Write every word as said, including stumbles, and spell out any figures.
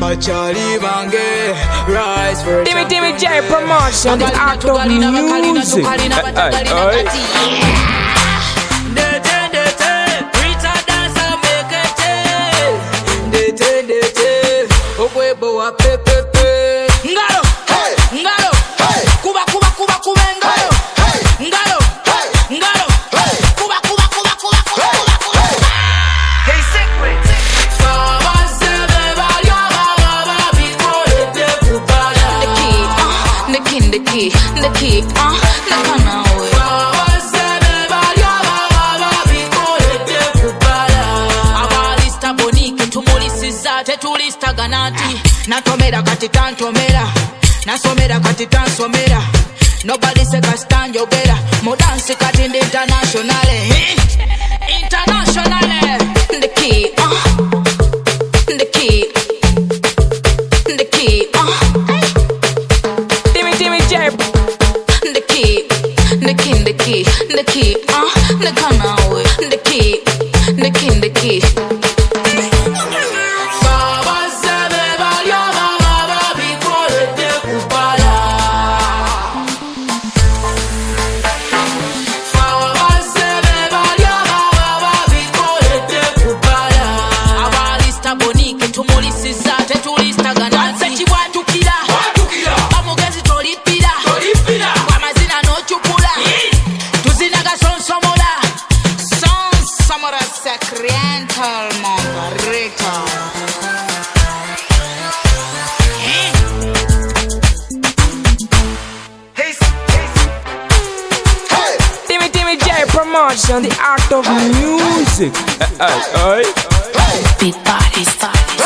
Bachali bange, rise for Timmy Timmy J Promotion, the act of music. Aye, aye. Ngalo, hey, ngalo, hey, kuba kuba kuba kuba ngalo, hey, ngalo, hey, ngalo, hey, kuba kuba kuba kuba kuba kuba. Hey, secret. Baba sebe balya baba bikole de kubala. The key, uh, the key, the key, the key, uh, the canal. Baba sebe balya baba bikole de kubala. Abalista bonike tumulisiza tetulista ganati. Natomera kati tantomera, nasomera kati tansomera. Nobody say can stand your better. Mo dance kati ndi international, international. The key, uh, the key, the key, uh. Timmy Timmy J. The key, the key, the key, the key, uh, the canal. The key, the key, the key. Timmy Timmy J Promotion, the act of music. Aye, aye. Big bodies, bodies.